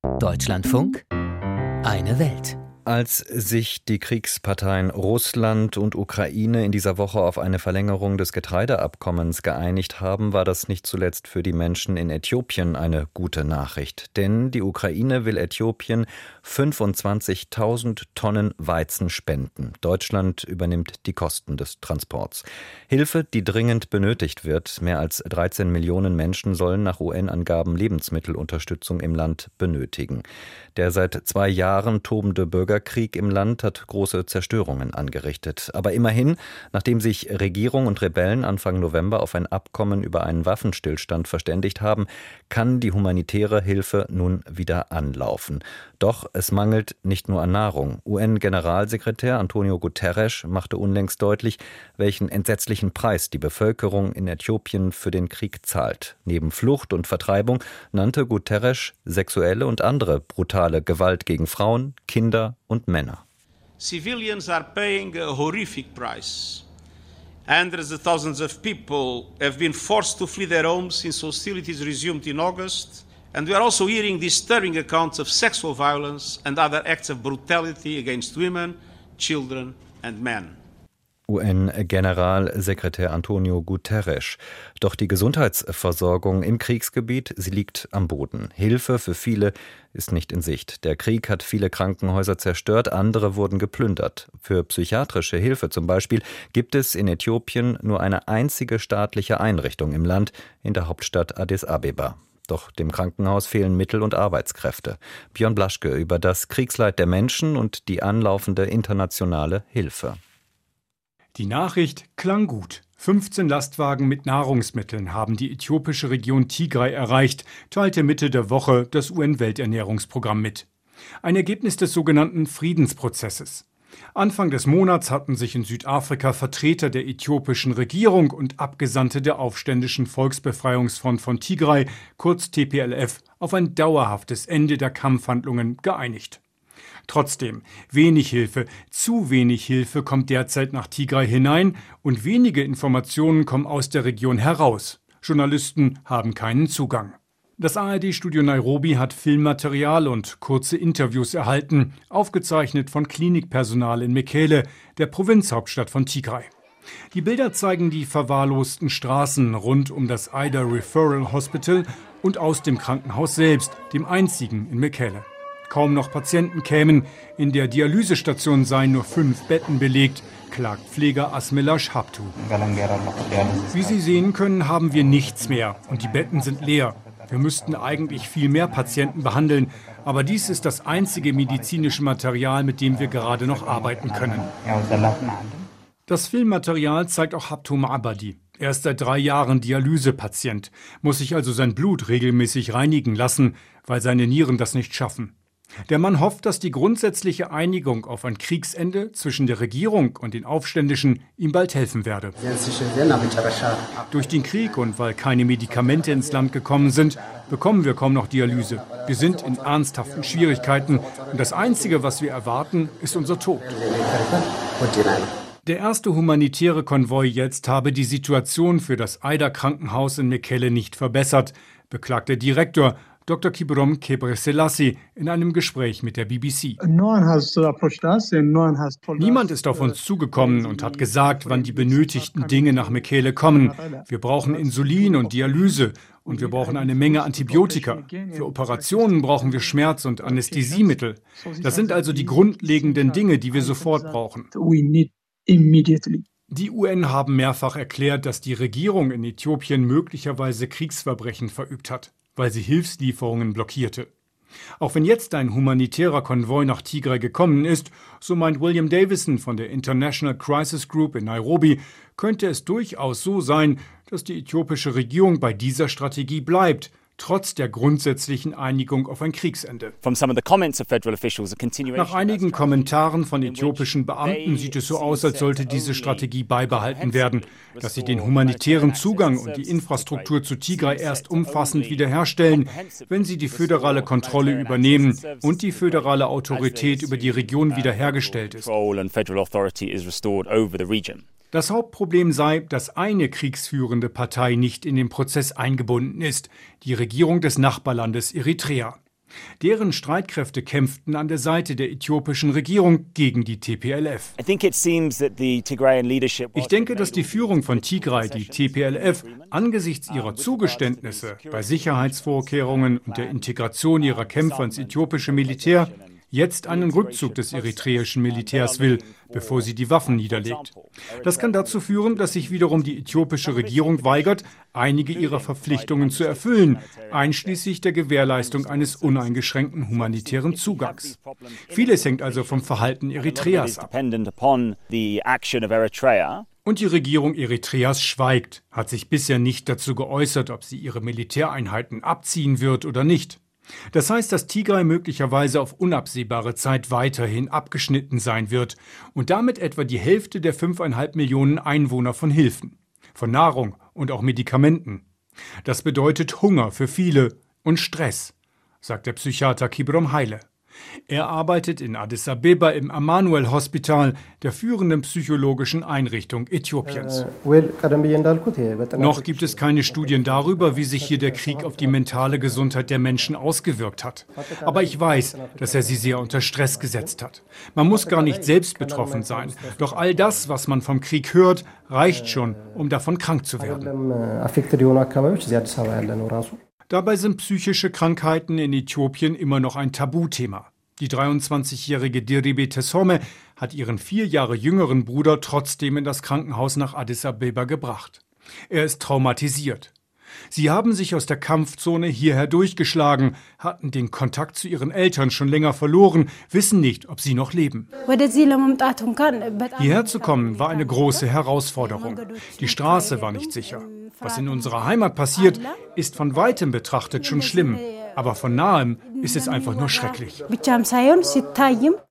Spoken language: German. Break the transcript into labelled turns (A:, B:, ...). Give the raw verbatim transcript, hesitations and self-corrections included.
A: Deutschlandfunk, eine Welt.
B: Als sich die Kriegsparteien Russland und Ukraine in dieser Woche auf eine Verlängerung des Getreideabkommens geeinigt haben, war das nicht zuletzt für die Menschen in Äthiopien eine gute Nachricht. Denn die Ukraine will Äthiopien fünfundzwanzigtausend Tonnen Weizen spenden. Deutschland übernimmt die Kosten des Transports. Hilfe, die dringend benötigt wird. Mehr als dreizehn Millionen Menschen sollen nach U N-Angaben Lebensmittelunterstützung im Land benötigen. Der seit zwei Jahren tobende Bürgerkrieg im Land hat große Zerstörungen angerichtet. Aber immerhin, nachdem sich Regierung und Rebellen Anfang November auf ein Abkommen über einen Waffenstillstand verständigt haben, kann die humanitäre Hilfe nun wieder anlaufen. Doch es mangelt nicht nur an Nahrung. U N-Generalsekretär Antonio Guterres machte unlängst deutlich, welchen entsetzlichen Preis die Bevölkerung in Äthiopien für den Krieg zahlt. Neben Flucht und Vertreibung nannte Guterres sexuelle und andere brutale Gewalt gegen Frauen, Kinder und Männer.
C: Civilians are paying a horrific price. Hundreds of thousands of people have been forced to flee their homes since hostilities resumed in August. And we are also hearing disturbing accounts of sexual violence and other acts of brutality against women, children and men.
B: U N-Generalsekretär Antonio Guterres. Doch die Gesundheitsversorgung im Kriegsgebiet, sie liegt am Boden. Hilfe für viele ist nicht in Sicht. Der Krieg hat viele Krankenhäuser zerstört, andere wurden geplündert. Für psychiatrische Hilfe zum Beispiel gibt es in Äthiopien nur eine einzige staatliche Einrichtung im Land, in der Hauptstadt Addis Abeba. Doch dem Krankenhaus fehlen Mittel und Arbeitskräfte. Björn Blaschke über das Kriegsleid der Menschen und die anlaufende internationale Hilfe.
D: Die Nachricht klang gut. fünfzehn Lastwagen mit Nahrungsmitteln haben die äthiopische Region Tigray erreicht, teilte Mitte der Woche das U N-Welternährungsprogramm mit. Ein Ergebnis des sogenannten Friedensprozesses. Anfang des Monats hatten sich in Südafrika Vertreter der äthiopischen Regierung und Abgesandte der aufständischen Volksbefreiungsfront von Tigray, kurz T P L F, auf ein dauerhaftes Ende der Kampfhandlungen geeinigt. Trotzdem, wenig Hilfe, zu wenig Hilfe kommt derzeit nach Tigray hinein und wenige Informationen kommen aus der Region heraus. Journalisten haben keinen Zugang. Das A R D-Studio Nairobi hat Filmmaterial und kurze Interviews erhalten, aufgezeichnet von Klinikpersonal in Mekele, der Provinzhauptstadt von Tigray. Die Bilder zeigen die verwahrlosten Straßen rund um das Ida Referral Hospital und aus dem Krankenhaus selbst, dem einzigen in Mekele. Kaum noch Patienten kämen, in der Dialysestation seien nur fünf Betten belegt, klagt Pfleger Asmelash Habtu. Wie Sie sehen können, haben wir nichts mehr und die Betten sind leer. Wir müssten eigentlich viel mehr Patienten behandeln, aber dies ist das einzige medizinische Material, mit dem wir gerade noch arbeiten können. Das Filmmaterial zeigt auch Habtu Ma'abadi. Er ist seit drei Jahren Dialysepatient, muss sich also sein Blut regelmäßig reinigen lassen, weil seine Nieren das nicht schaffen. Der Mann hofft, dass die grundsätzliche Einigung auf ein Kriegsende zwischen der Regierung und den Aufständischen ihm bald helfen werde. Durch den Krieg und weil keine Medikamente ins Land gekommen sind, bekommen wir kaum noch Dialyse. Wir sind in ernsthaften Schwierigkeiten und das Einzige, was wir erwarten, ist unser Tod. Der erste humanitäre Konvoi jetzt habe die Situation für das Ida-Krankenhaus in Mekele nicht verbessert, beklagt der Direktor Doktor Kibrom Kebre-Selassie in einem Gespräch mit der B B C. Niemand ist auf uns zugekommen und hat gesagt, wann die benötigten Dinge nach Mekele kommen. Wir brauchen Insulin und Dialyse und wir brauchen eine Menge Antibiotika. Für Operationen brauchen wir Schmerz- und Anästhesiemittel. Das sind also die grundlegenden Dinge, die wir sofort brauchen. Die U N haben mehrfach erklärt, dass die Regierung in Äthiopien möglicherweise Kriegsverbrechen verübt hat, weil sie Hilfslieferungen blockierte. Auch wenn jetzt ein humanitärer Konvoi nach Tigray gekommen ist, so meint William Davison von der International Crisis Group in Nairobi, könnte es durchaus so sein, dass die äthiopische Regierung bei dieser Strategie bleibt, trotz der grundsätzlichen Einigung auf ein Kriegsende. Nach einigen Kommentaren von äthiopischen Beamten sieht es so aus, als sollte diese Strategie beibehalten werden, dass sie den humanitären Zugang und die Infrastruktur zu Tigray erst umfassend wiederherstellen, wenn sie die föderale Kontrolle übernehmen und die föderale Autorität über die Region wiederhergestellt ist. Das Hauptproblem sei, dass eine kriegsführende Partei nicht in den Prozess eingebunden ist, die Regierung des Nachbarlandes Eritrea. Deren Streitkräfte kämpften an der Seite der äthiopischen Regierung gegen die T P L F. Ich denke, dass die Führung von Tigray die T P L F angesichts ihrer Zugeständnisse bei Sicherheitsvorkehrungen und der Integration ihrer Kämpfer ins äthiopische Militär jetzt einen Rückzug des eritreischen Militärs will, bevor sie die Waffen niederlegt. Das kann dazu führen, dass sich wiederum die äthiopische Regierung weigert, einige ihrer Verpflichtungen zu erfüllen, einschließlich der Gewährleistung eines uneingeschränkten humanitären Zugangs. Vieles hängt also vom Verhalten Eritreas ab. Und die Regierung Eritreas schweigt, hat sich bisher nicht dazu geäußert, ob sie ihre Militäreinheiten abziehen wird oder nicht. Das heißt, dass Tigray möglicherweise auf unabsehbare Zeit weiterhin abgeschnitten sein wird und damit etwa die Hälfte der fünfeinhalb Millionen Einwohner von Hilfen, von Nahrung und auch Medikamenten. Das bedeutet Hunger für viele und Stress, sagt der Psychiater Kibrom Haile. Er arbeitet in Addis Abeba im Emmanuel Hospital, der führenden psychologischen Einrichtung Äthiopiens. Noch gibt es keine Studien darüber, wie sich hier der Krieg auf die mentale Gesundheit der Menschen ausgewirkt hat. Aber ich weiß, dass er sie sehr unter Stress gesetzt hat. Man muss gar nicht selbst betroffen sein. Doch all das, was man vom Krieg hört, reicht schon, um davon krank zu werden. Dabei sind psychische Krankheiten in Äthiopien immer noch ein Tabuthema. Die dreiundzwanzigjährige Diribe Tessome hat ihren vier Jahre jüngeren Bruder trotzdem in das Krankenhaus nach Addis Abeba gebracht. Er ist traumatisiert. Sie haben sich aus der Kampfzone hierher durchgeschlagen, hatten den Kontakt zu ihren Eltern schon länger verloren, wissen nicht, ob sie noch leben. Hierher zu kommen war eine große Herausforderung. Die Straße war nicht sicher. Was in unserer Heimat passiert, ist von weitem betrachtet schon schlimm. Aber von nahem ist es einfach nur schrecklich.